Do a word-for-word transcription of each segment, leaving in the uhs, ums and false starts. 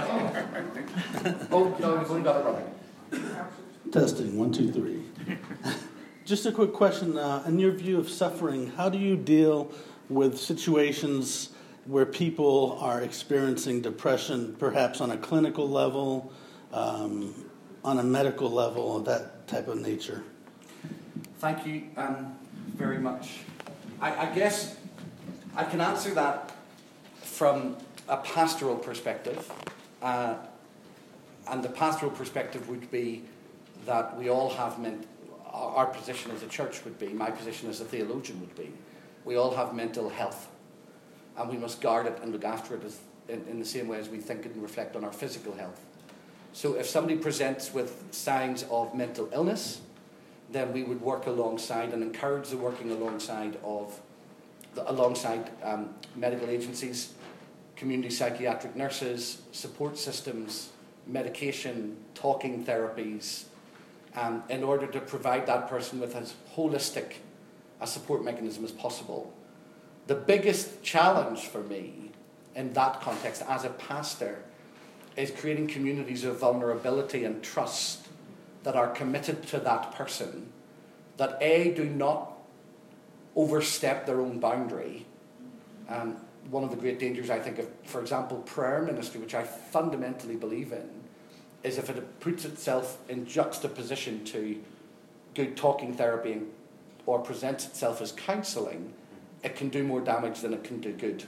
Oh, no, we've only got it running. Testing, one, two, three. Just a quick question. Uh, in your view of suffering, how do you deal with situations where people are experiencing depression, perhaps on a clinical level, um, on a medical level, of that type of nature? Thank you um, very much. I, I guess I can answer that from a pastoral perspective. Uh, and the pastoral perspective would be that we all have meant, our position as a church would be, my position as a theologian would be, we all have mental health. And we must guard it and look after it as, in, in the same way as we think and reflect on our physical health. So if somebody presents with signs of mental illness, then we would work alongside and encourage the working alongside of the, alongside um, medical agencies, community psychiatric nurses, support systems, medication, talking therapies, um, in order to provide that person with as holistic a support mechanism as possible. The biggest challenge for me in that context as a pastor is creating communities of vulnerability and trust that are committed to that person, that A, do not overstep their own boundary. Um, one of the great dangers, I think, of, for example, prayer ministry, which I fundamentally believe in, is if it puts itself in juxtaposition to good talking therapy or presents itself as counselling, it can do more damage than it can do good.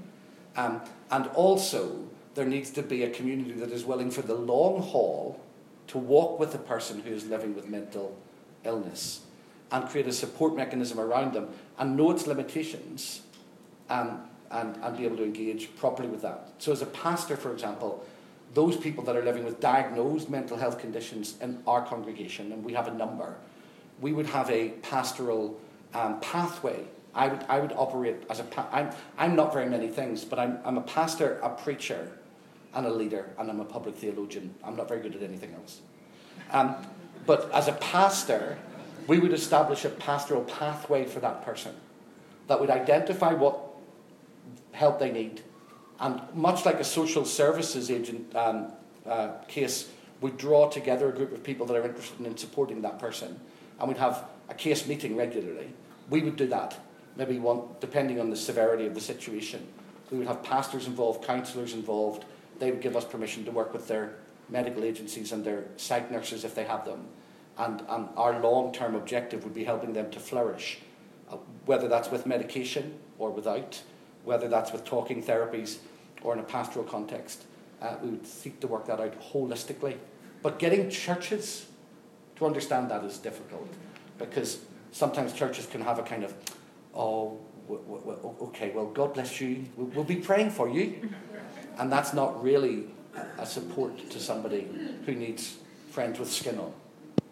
Um, and also, there needs to be a community that is willing for the long haul to walk with a person who is living with mental illness and create a support mechanism around them and know its limitations um, and, and be able to engage properly with that. So as a pastor, for example, those people that are living with diagnosed mental health conditions in our congregation, and we have a number, we would have a pastoral um, pathway. I would I would operate as a pa- I'm I'm not very many things, but I'm I'm a pastor, a preacher, and a leader, and I'm a public theologian. I'm not very good at anything else. Um, but as a pastor, we would establish a pastoral pathway for that person that would identify what help they need, and much like a social services agent um, uh, case, we'd draw together a group of people that are interested in supporting that person, and we'd have a case meeting regularly. We would do that. Maybe one, depending on the severity of the situation. We would have pastors involved, counsellors involved. They would give us permission to work with their medical agencies and their psych nurses if they have them. And, and our long-term objective would be helping them to flourish, uh, whether that's with medication or without, whether that's with talking therapies or in a pastoral context. Uh, we would seek to work that out holistically. But getting churches to understand that is difficult, because sometimes churches can have a kind of, oh, w- w- okay, well, God bless you, we'll be praying for you. And that's not really a support to somebody who needs friends with skin on.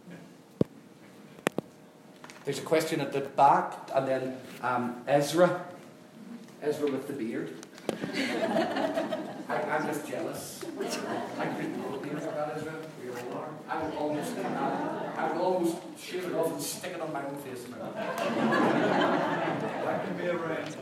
There's a question at the back, and then um, Ezra. Ezra with the beard. I, I'm just jealous. I couldn't grow a beard like that, Ezra. We all are. I would almost, I would almost shave it off and stick it on my own face. That can be arranged.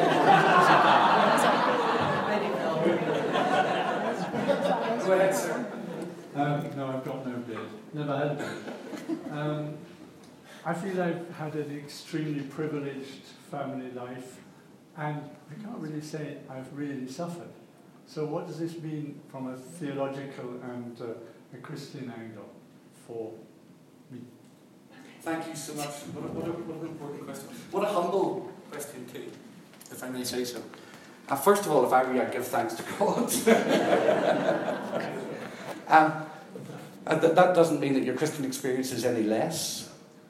Go ahead, sir. Um, no, I've got no beard. Never had a beard. Um, I feel I've had an extremely privileged family life, and I can't really say I've really suffered. So what does this mean from a theological and uh, a Christian angle for me? Thank you so much. What a, what, a, what an important question. What a humble question too, if I may say so. Uh, first of all, if I were you, I'd give thanks to God. um, and th- that doesn't mean that your Christian experience is any less.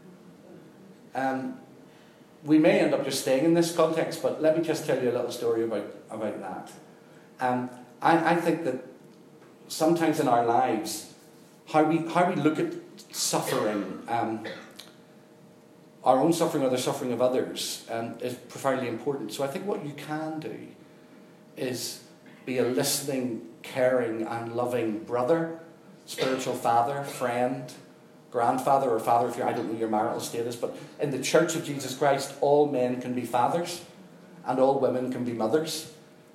Um, we may end up just staying in this context, but let me just tell you a little story about, about that. Um, I, I think that sometimes in our lives, how we how we look at suffering, um, our own suffering or the suffering of others, um, is profoundly important. So I think what you can do is be a listening, caring and loving brother, spiritual father, friend, grandfather or father, if you're, I don't know your marital status, but in the Church of Jesus Christ, all men can be fathers and all women can be mothers.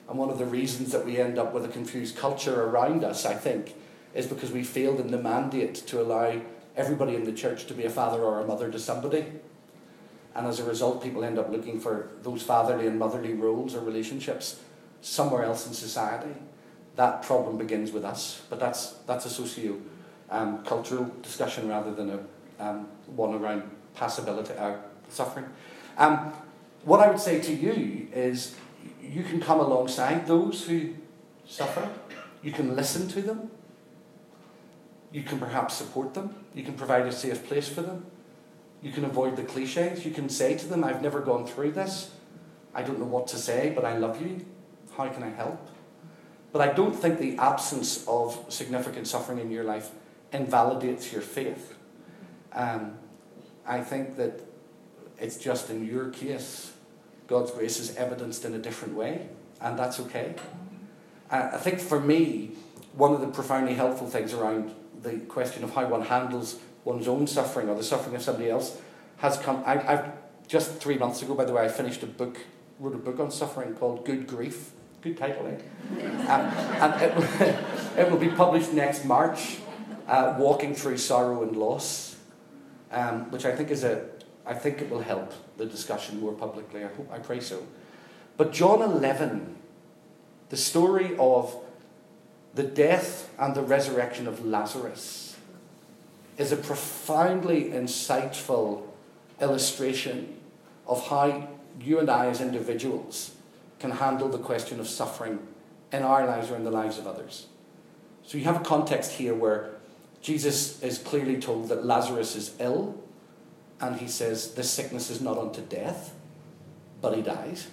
And one of the reasons that we end up with a confused culture around us, I think, is because we failed in the mandate to allow everybody in the church to be a father or a mother to somebody. And as a result, people end up looking for those fatherly and motherly roles or relationships somewhere else in society. That problem begins with us. But that's that's a socio-cultural um, discussion rather than a um, one around passability, uh, suffering. Um, what I would say to you is you can come alongside those who suffer. You can listen to them. You can perhaps support them. You can provide a safe place for them. You can avoid the cliches. You can say to them, I've never gone through this. I don't know what to say, but I love you. How can I help? But I don't think the absence of significant suffering in your life invalidates your faith. Um, I think that it's just in your case, God's grace is evidenced in a different way, and that's okay. Uh, I think for me, one of the profoundly helpful things around the question of how one handles one's own suffering or the suffering of somebody else has come. I, I've just three months ago, by the way, I finished a book, wrote a book on suffering called Good Grief. Good title, eh? um, and it will, it will be published next March, uh, Walking Through Sorrow and Loss, um, which I think is a, I think it will help the discussion more publicly. I hope, I pray so. But John eleven, the story of the death and the resurrection of Lazarus, is a profoundly insightful illustration of how you and I as individuals can handle the question of suffering in our lives or in the lives of others. So you have a context here where Jesus is clearly told that Lazarus is ill, and he says, this sickness is not unto death, but he dies.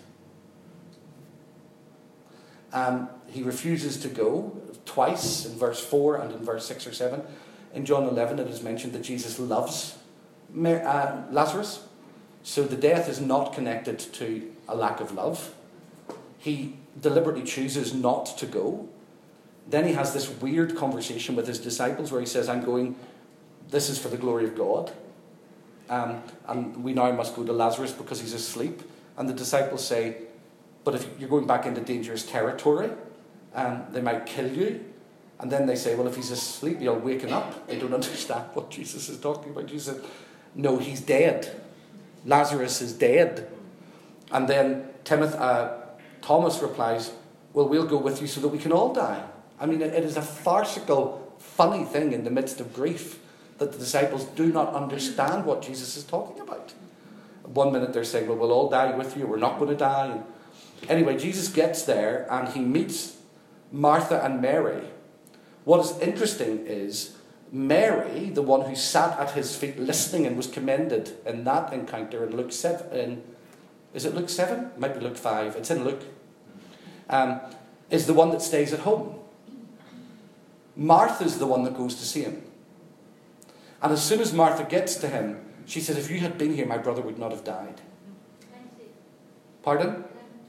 Um, he refuses to go twice in verse four and in verse six or seven. In John eleven it is mentioned that Jesus loves uh, Lazarus. So the death is not connected to a lack of love. He deliberately chooses not to go. Then he has this weird conversation with his disciples where he says, I'm going, this is for the glory of God. Um, and we now must go to Lazarus because he's asleep. And the disciples say, but if you're going back into dangerous territory, um, they might kill you. And then they say, well, if he's asleep, you'll wake him up. They don't understand what Jesus is talking about. Jesus said, no, he's dead. Lazarus is dead. And then Timothy, uh, Thomas replies, well, we'll go with you so that we can all die. I mean, it, it is a farcical, funny thing in the midst of grief that the disciples do not understand what Jesus is talking about. One minute they're saying, well, we'll all die with you. We're not going to die. And anyway, Jesus gets there and he meets Martha and Mary. What is interesting is Mary, the one who sat at his feet listening and was commended in that encounter in Luke seven. In, is it Luke seven? It might be Luke five. It's in Luke. Um, is the one that stays at home. Martha's the one that goes to see him. And as soon as Martha gets to him, she says, if you had been here, my brother would not have died. twenty. Pardon?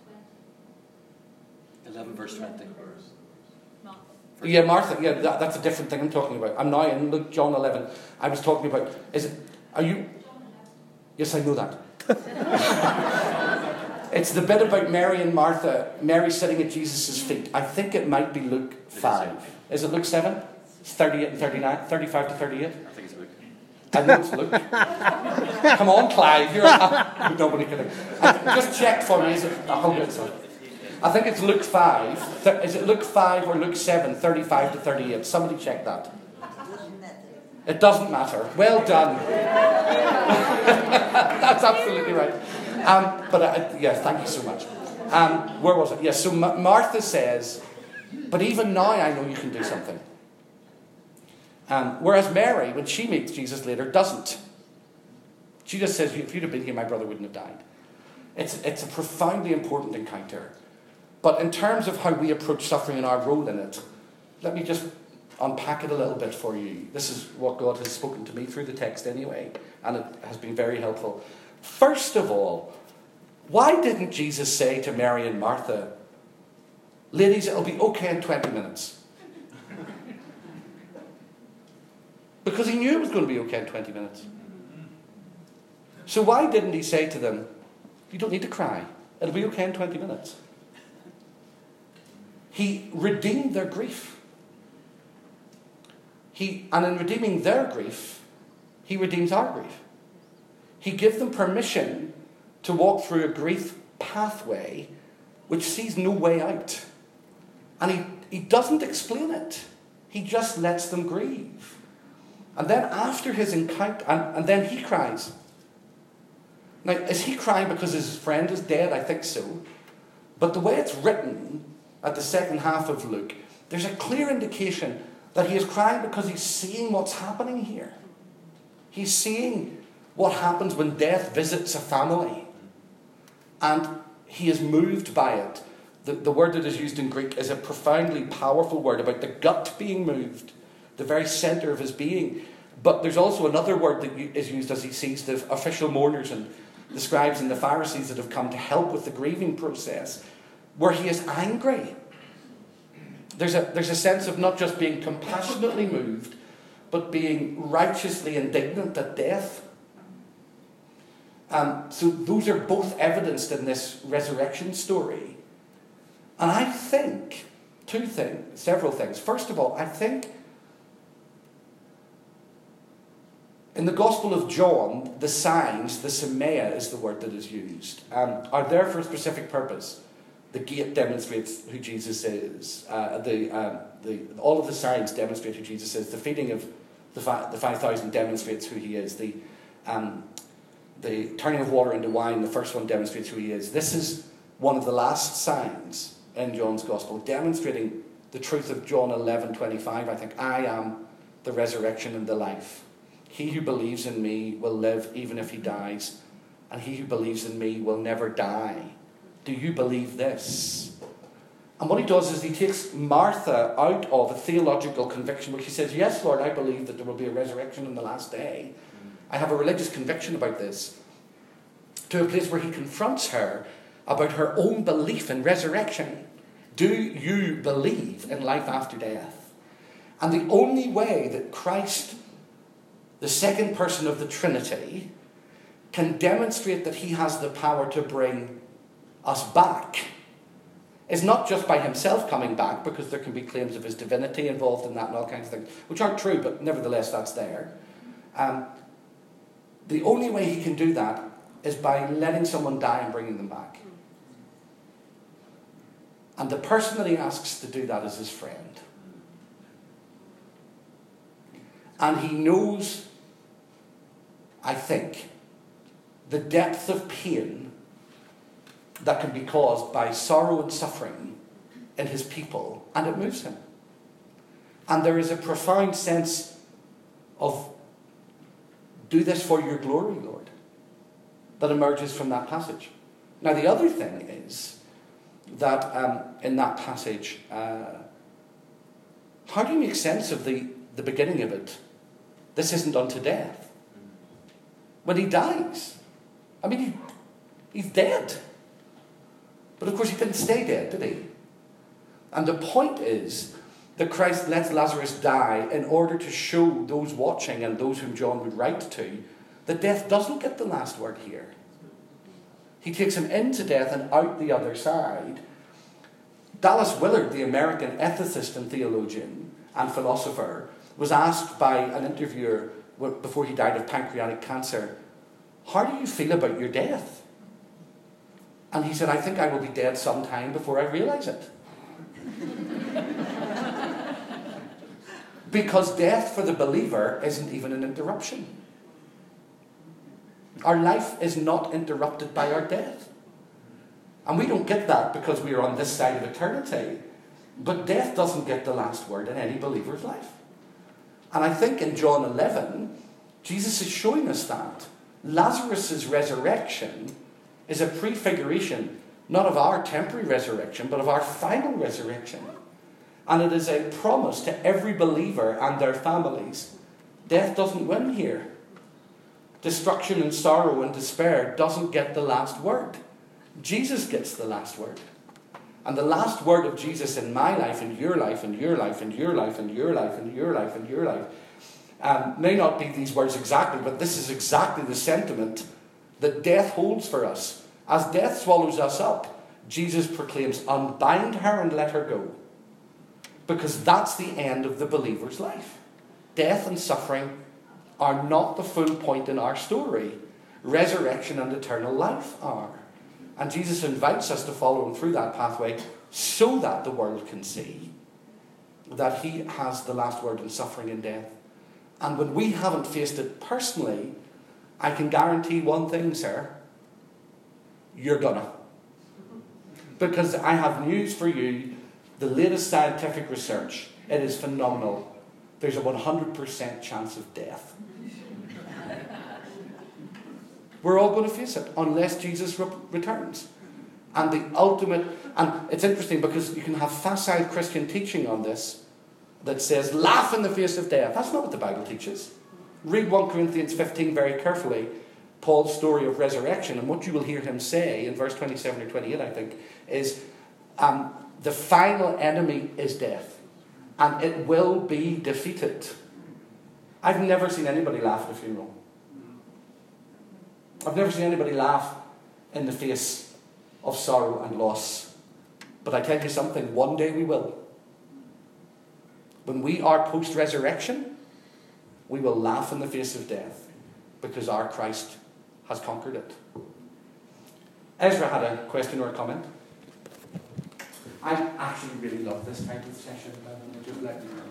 eleven verse twenty. Yeah, Martha. Yeah, that, that's a different thing I'm talking about. I'm now in Luke, John eleven. I was talking about, is it, are you... Yes, I know that. It's the bit about Mary and Martha, Mary sitting at Jesus' feet. I think it might be Luke five. Is it Luke seven? It's thirty-eight and thirty-nine, thirty-five to thirty-eight. I think it's Luke. I know it's Luke. Come on, Clive. You're a, nobody can. Just check for me. Is it? I hope it's. I think it's Luke five. Is it Luke five or Luke seven? Thirty-five to thirty-eight. Somebody check that. It doesn't matter. Well done. That's absolutely right. Um, but uh, yeah, thank you so much. Um, where was it? Yes. Yeah, so Ma- Martha says, "But even now, I know you can do something." Um, whereas Mary, when she meets Jesus later, doesn't. She just says, if you'd have been here, my brother wouldn't have died. It's, it's a profoundly important encounter. But in terms of how we approach suffering and our role in it, let me just unpack it a little bit for you. This is what God has spoken to me through the text anyway, and it has been very helpful. First of all, why didn't Jesus say to Mary and Martha, ladies, it'll be okay in twenty minutes? Because he knew it was going to be okay in twenty minutes. So why didn't he say to them, you don't need to cry. It'll be okay in twenty minutes. He redeemed their grief. He, and in redeeming their grief, he redeems our grief. He gives them permission to walk through a grief pathway which sees no way out. And he, he doesn't explain it. He just lets them grieve. And then after his encounter, and, and then he cries. Now, is he crying because his friend is dead? I think so. But the way it's written at the second half of Luke, there's a clear indication that he is crying because he's seeing what's happening here. He's seeing what happens when death visits a family. And he is moved by it. The, the word that is used in Greek is a profoundly powerful word about the gut being moved, the very centre of his being. But there's also another word that is used as he sees the official mourners and the scribes and the Pharisees that have come to help with the grieving process, where he is angry. There's a, there's a sense of not just being compassionately moved, but being righteously indignant at death. Um, so those are both evidenced in this resurrection story. And I think, two things, several things. First of all, I think in the Gospel of John, the signs, the semea is the word that is used, um, are there for a specific purpose. The gate demonstrates who Jesus is. Uh, the, um, the, all of the signs demonstrate who Jesus is. The feeding of the, fi- the five thousand demonstrates who he is. The, um, the turning of water into wine, the first one demonstrates who he is. This is one of the last signs in John's Gospel, demonstrating the truth of John eleven twenty-five. I think, I am the resurrection and the life. He who believes in me will live even if he dies, and he who believes in me will never die. Do you believe this? And what he does is he takes Martha out of a theological conviction where she says, yes, Lord, I believe that there will be a resurrection on the last day. I have a religious conviction about this. To a place where he confronts her about her own belief in resurrection. Do you believe in life after death? And the only way that Christ, the second person of the Trinity, can demonstrate that he has the power to bring us back is not just by himself coming back, because there can be claims of his divinity involved in that and all kinds of things, which aren't true, but nevertheless that's there. Um, the only way he can do that is by letting someone die and bringing them back. And the person that he asks to do that is his friend. And he knows, I think, the depth of pain that can be caused by sorrow and suffering in his people, and it moves him. And there is a profound sense of, do this for your glory, Lord, that emerges from that passage. Now, the other thing is that um, in that passage, uh, how do you make sense of the, the beginning of it? This isn't unto death. When he dies, I mean, he, he's dead. But of course he didn't stay dead, did he? And the point is that Christ lets Lazarus die in order to show those watching and those whom John would write to that death doesn't get the last word here. He takes him into death and out the other side. Dallas Willard, the American ethicist and theologian and philosopher, was asked by an interviewer before he died of pancreatic cancer, how do you feel about your death? And he said, I think I will be dead sometime before I realize it. Because death for the believer isn't even an interruption. Our life is not interrupted by our death. And we don't get that because we are on this side of eternity. But death doesn't get the last word in any believer's life. And I think in John eleven, Jesus is showing us that. Lazarus' resurrection is a prefiguration, not of our temporary resurrection, but of our final resurrection. And it is a promise to every believer and their families. Death doesn't win here. Destruction and sorrow and despair doesn't get the last word. Jesus gets the last word. And the last word of Jesus in my life, and your life, and your life, and your life, and your life, and your life, and your life, um, may not be these words exactly, but this is exactly the sentiment that death holds for us. As death swallows us up, Jesus proclaims, unbind her and let her go. Because that's the end of the believer's life. Death and suffering are not the full point in our story. Resurrection and eternal life are. And Jesus invites us to follow him through that pathway so that the world can see that he has the last word in suffering and death. And when we haven't faced it personally, I can guarantee one thing, sir. You're gonna. Because I have news for you. The latest scientific research, it is phenomenal. There's a one hundred percent chance of death. We're all going to face it unless Jesus re- returns. And the ultimate, and it's interesting because you can have facile Christian teaching on this that says, laugh in the face of death. That's not what the Bible teaches. Read First Corinthians fifteen very carefully, Paul's story of resurrection, and what you will hear him say in verse twenty-seven or twenty-eight, I think, is um, the final enemy is death, and it will be defeated. I've never seen anybody laugh at a funeral. I've never seen anybody laugh in the face of sorrow and loss. But I tell you something, one day we will. When we are post-resurrection, we will laugh in the face of death because our Christ has conquered it. Ezra had a question or a comment. I actually really love this type of session. Just let me know.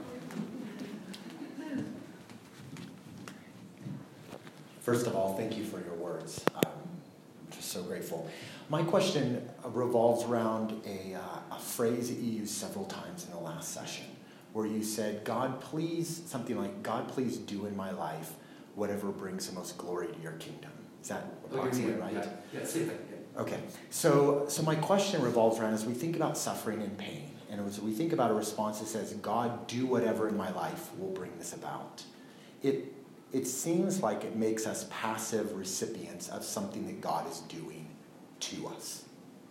First of all, thank you for your words. I'm just so grateful. My question revolves around a, uh, a phrase that you used several times in the last session, where you said, God, please, something like, God, please do in my life whatever brings the most glory to your kingdom. Is that approximately right? Yeah, yeah, see that. Yeah. Okay. So, so my question revolves around, as we think about suffering and pain, and as we think about a response that says, God, do whatever in my life will bring this about, it It seems like it makes us passive recipients of something that God is doing to us.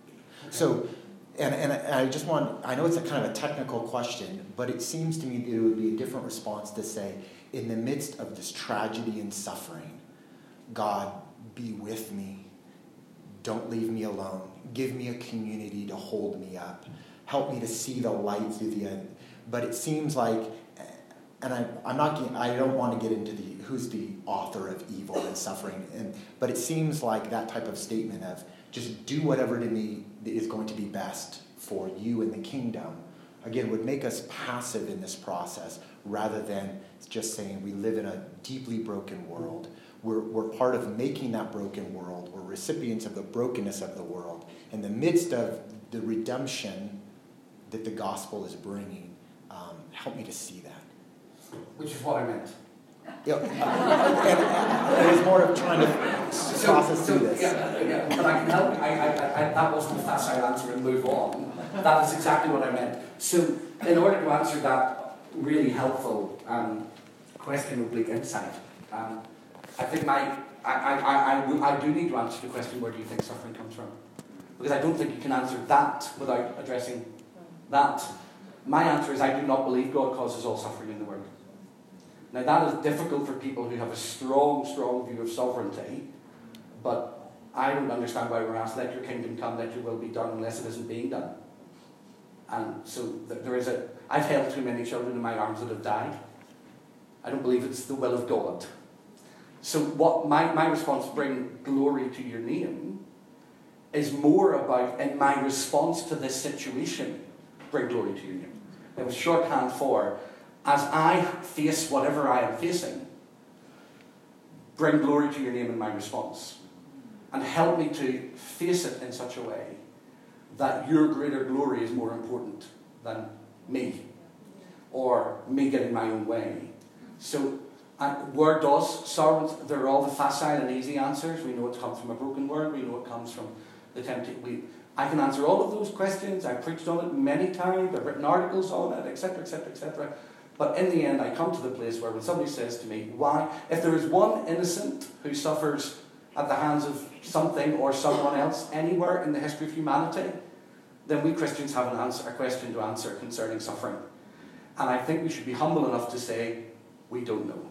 So, and, and I just want, I know it's a kind of a technical question, but it seems to me that it would be a different response to say, in the midst of this tragedy and suffering, God, be with me. Don't leave me alone. Give me a community to hold me up. Help me to see the light through the end. But it seems like, and I, I'm not, I don't want to get into the who's the author of evil and suffering, and but it seems like that type of statement of just do whatever to me is going to be best for you in the kingdom, again, would make us passive in this process rather than just saying we live in a deeply broken world. We're, we're part of making that broken world. We're recipients of the brokenness of the world. In the midst of the redemption that the gospel is bringing, um, help me to see that. Which is what I meant. Yeah, uh, and, and it was more of trying to process so, through this. Yeah, yeah, but I can help. I, I, I, that wasn't a facile answer and move on. That is exactly what I meant. So, in order to answer that really helpful um, question of bleak insight, um, I think my I, I, I, I, I do need to answer the question, where do you think suffering comes from? Because I don't think you can answer that without addressing that. My answer is I do not believe God causes all suffering in the world. Now that is difficult for people who have a strong, strong view of sovereignty, but I don't understand why we're asked, let your kingdom come, let your will be done, unless it isn't being done. And so there is a, I've held too many children in my arms that have died. I don't believe it's the will of God. So what my, my response, bring glory to your name, is more about, in my response to this situation, bring glory to your name. It was shorthand for, as I face whatever I am facing, bring glory to your name in my response. And help me to face it in such a way that your greater glory is more important than me, or me getting my own way. So, and where does sorrow, they're all the facile and easy answers. We know it comes from a broken world, we know it comes from the temptation. We, I can answer all of those questions. I've preached on it many times, I've written articles on it, et cetera, et cetera, et cetera. But in the end, I come to the place where when somebody says to me, why, if there is one innocent who suffers at the hands of something or someone else anywhere in the history of humanity, then we Christians have an answer, a question to answer concerning suffering. And I think we should be humble enough to say, we don't know.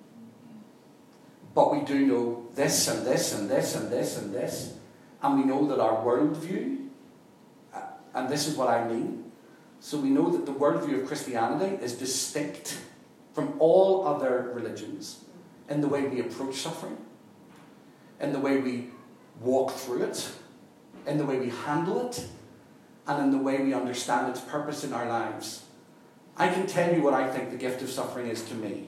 But we do know this and this and this and this and this. And we know that our worldview, and this is what I mean, So we know that the worldview of Christianity is distinct from all other religions in the way we approach suffering, in the way we walk through it, in the way we handle it, and in the way we understand its purpose in our lives. I can tell you what I think the gift of suffering is to me.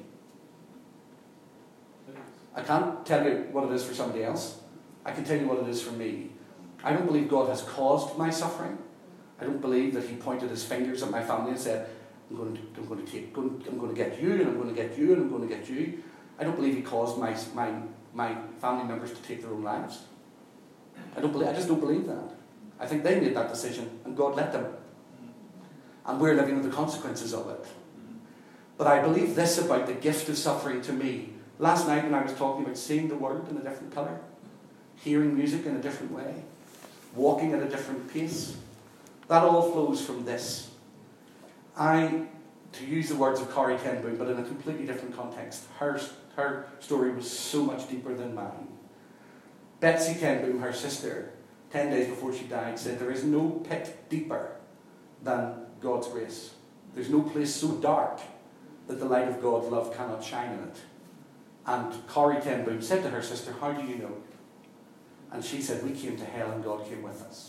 I can't tell you what it is for somebody else. I can tell you what it is for me. I don't believe God has caused my suffering. I don't believe that he pointed his fingers at my family and said, I'm going to, I'm going to, take, I'm going to get you, and I'm going to get you, and I'm going to get you. I don't believe he caused my, my, my family members to take their own lives. I, don't believe, I just don't believe that. I think they made that decision, and God let them. And we're living with the consequences of it. But I believe this about the gift of suffering to me. Last night when I was talking about seeing the world in a different colour, hearing music in a different way, walking at a different pace, that all flows from this. I, to use the words of Corrie ten Boom, but in a completely different context, her, her story was so much deeper than mine. Betsy ten Boom, her sister, ten days before she died, said, there is no pit deeper than God's grace. There's no place so dark that the light of God's love cannot shine in it. And Corrie ten Boom said to her sister, how do you know? And she said, we came to hell and God came with us.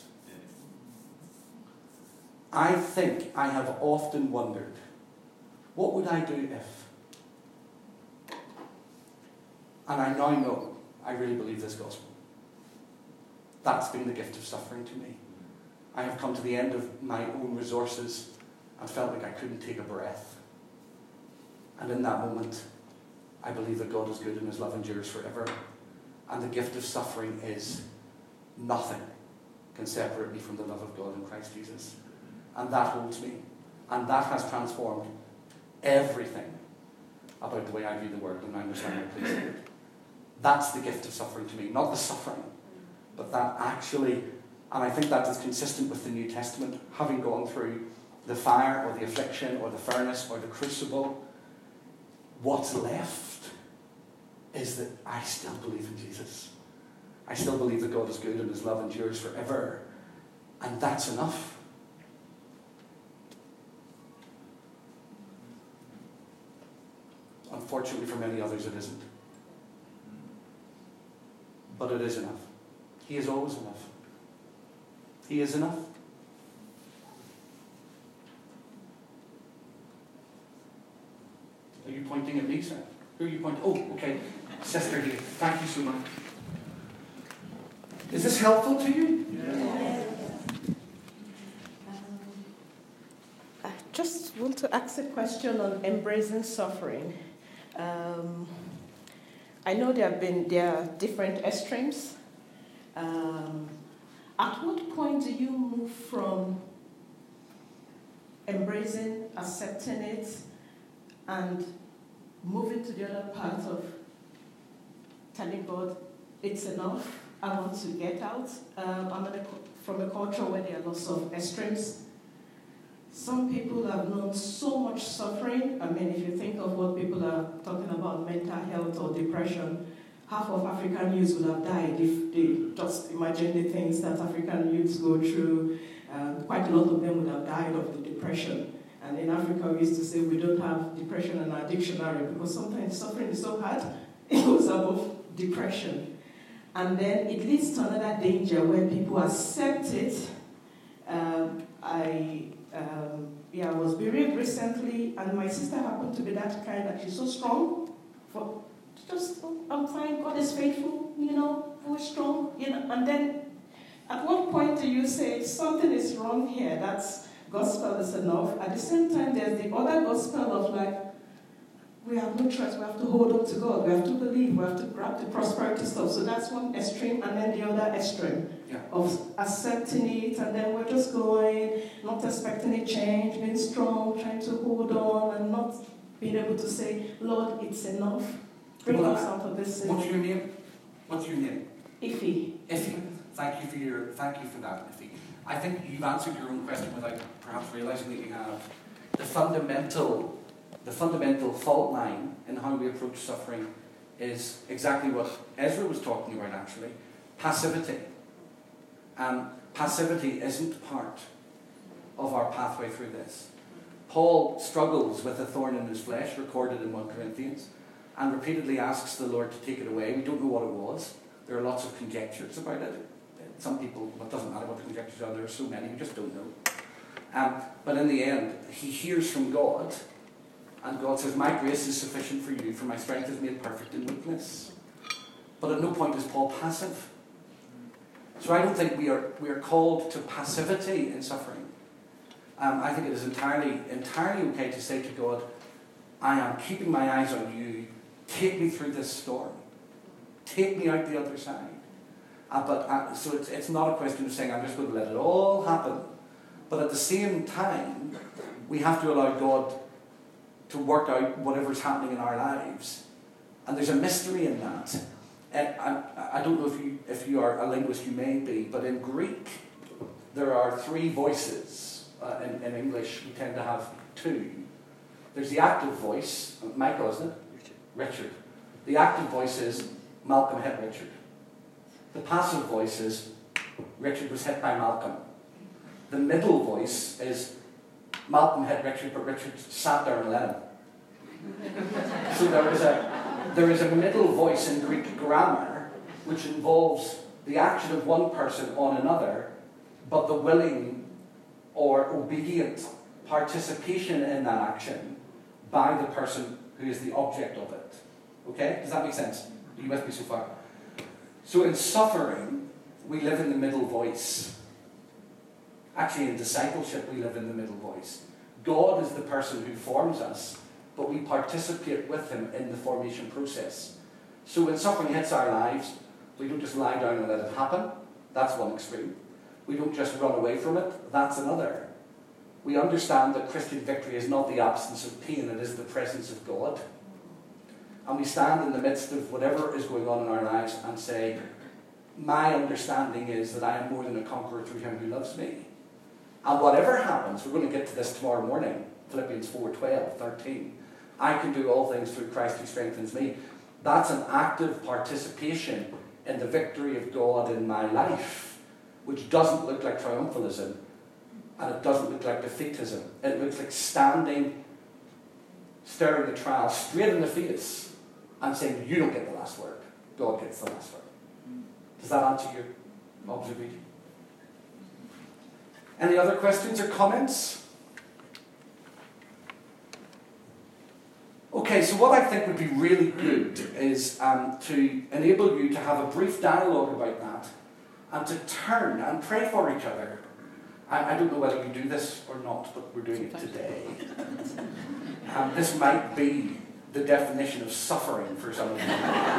I think I have often wondered, what would I do if? And I now know, I really believe this gospel. That's been the gift of suffering to me. I have come to the end of my own resources and felt like I couldn't take a breath. And in that moment, I believe that God is good and his love endures forever. And the gift of suffering is nothing can separate me from the love of God in Christ Jesus. And that holds me. And that has transformed everything about the way I view the world and I understand my place in it. That's the gift of suffering to me. Not the suffering, but that actually, and I think that is consistent with the New Testament, having gone through the fire or the affliction or the furnace or the crucible, what's left is that I still believe in Jesus. I still believe that God is good and his love endures forever. And that's enough. Unfortunately for many others it isn't. But it is enough. He is always enough. He is enough. Are you pointing at me, sir? Who are you pointing? Oh, okay. Sister here. Thank you so much. Is this helpful to you? Yes. Um, I just want to ask a question on embracing suffering. Um, I know there have been there are different extremes. Um, at what point do you move from embracing, accepting it, and moving to the other part of telling God, it's enough, I want to get out? Um, I'm a, from a culture where there are lots of extremes. Some people have known so much suffering. I mean, if you think of what people are talking about, mental health or depression, half of African youths would have died if they just imagine the things that African youths go through. Um, quite a lot of them would have died of the depression. And in Africa, we used to say we don't have depression in our dictionary because sometimes suffering is so hard, it goes above depression. And then it leads to another danger where people accept it. Um, I um, yeah, I was bereaved recently, and my sister happened to be that kind that she's so strong. For just, oh, I'm fine, God is faithful, you know, we're strong, you know. And then at what point do you say something is wrong here? That's gospel is enough. At the same time, there's the other gospel of like, we have no choice, we have to hold on to God, we have to believe, we have to grab the prosperity stuff. So that's one extreme, and then the other extreme yeah. of accepting it, and then we're just going, not expecting a change, being strong, trying to hold on, and not being able to say, Lord, it's enough. Bring well, us out of this sin. What's your name? What's your name? Iffy. Iffy. Thank you for your thank you for that, Iffy. I think you've answered your own question without perhaps realising that you have. The fundamental The fundamental fault line in how we approach suffering is exactly what Ezra was talking about, actually. Passivity. And passivity isn't part of our pathway through this. Paul struggles with a thorn in his flesh, recorded in First Corinthians, and repeatedly asks the Lord to take it away. We don't know what it was. There are lots of conjectures about it. Some people, it doesn't matter what the conjectures are, there are so many, we just don't know. Um, but in the end, he hears from God, and God says, my grace is sufficient for you, for my strength is made perfect in weakness. But at no point is Paul passive. So I don't think we are, we are called to passivity in suffering. Um, I think it is entirely, entirely okay to say to God, I am keeping my eyes on you. Take me through this storm. Take me out the other side. Uh, but uh, so it's, it's not a question of saying, I'm just going to let it all happen. But at the same time, we have to allow God to work out whatever's happening in our lives. And there's a mystery in that. And I, I don't know if you, if you are a linguist, you may be, but in Greek, there are three voices. Uh, in, in English, we tend to have two. There's the active voice, Michael, isn't it? Richard. Richard. The active voice is, Malcolm hit Richard. The passive voice is, Richard was hit by Malcolm. The middle voice is, Malcolm hit Richard, but Richard sat there and let him. So there is a, there is a middle voice in Greek grammar which involves the action of one person on another, but the willing or obedient participation in that action by the person who is the object of it. Okay? Does that make sense? Are you with me so far? So in suffering, we live in the middle voice. Actually, in discipleship, we live in the middle voice. God is the person who forms us, but we participate with him in the formation process. So when suffering hits our lives, we don't just lie down and let it happen. That's one extreme. We don't just run away from it. That's another. We understand that Christian victory is not the absence of pain, it is the presence of God. And we stand in the midst of whatever is going on in our lives and say, my understanding is that I am more than a conqueror through him who loves me. And whatever happens, we're going to get to this tomorrow morning, Philippians four, twelve, thirteen. I can do all things through Christ who strengthens me. That's an active participation in the victory of God in my life, which doesn't look like triumphalism, and it doesn't look like defeatism. It looks like standing, staring the trial straight in the face, and saying, you don't get the last word. God gets the last word. Does that answer your observation? Any other questions or comments? Okay, so what I think would be really good is um, to enable you to have a brief dialogue about that and to turn and pray for each other. I, I don't know whether you do this or not, but we're doing it today. Um, this might be the definition of suffering for some of you.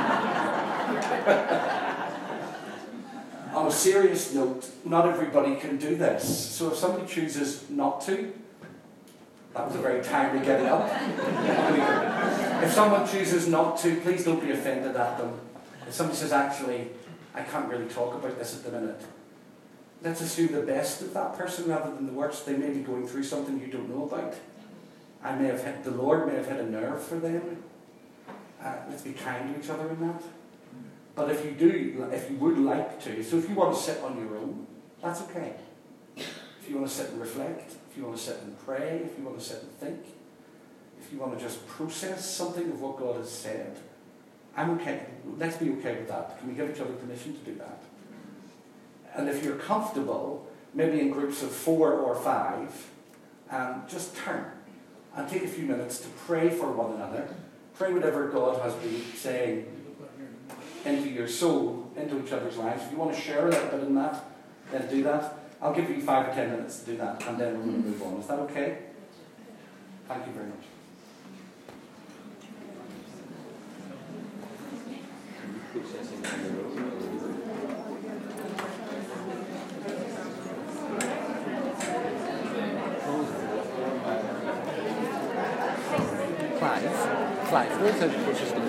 On a serious note, not everybody can do this. So if somebody chooses not to, that was a very timely getting up. If someone chooses not to, please don't be offended at them. If somebody says, actually, I can't really talk about this at the minute, let's assume the best of that person rather than the worst. They may be going through something you don't know about. I may have hit, the Lord may have hit a nerve for them. Uh, let's be kind to each other in that. But if you do, if you would like to, so if you want to sit on your own, that's okay. If you want to sit and reflect, if you want to sit and pray, if you want to sit and think, if you want to just process something of what God has said, I'm okay. Let's be okay with that. Can we give each other permission to do that? And if you're comfortable, maybe in groups of four or five, um, just turn and take a few minutes to pray for one another. Pray whatever God has been saying into your soul, into each other's lives. If you want to share a little bit in that, then do that. I'll give you five or ten minutes to do that, and then we're going to move on. Is that okay? Thank you very much. Clive, Clive, where's the process going?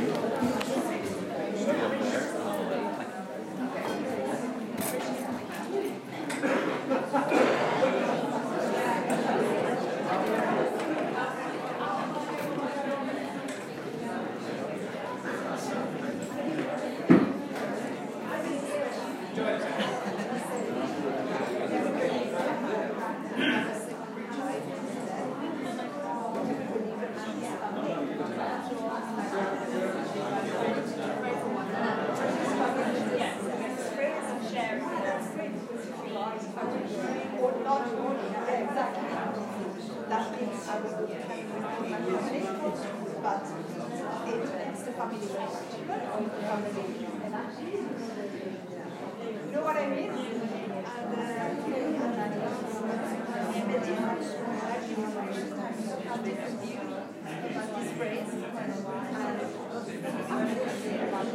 but it, it's the family relationship of the family. You know what I mean? And, uh, and the difference have different views about this phrase and about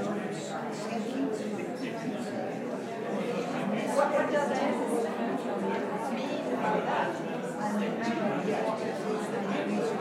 what, what does that mean about that?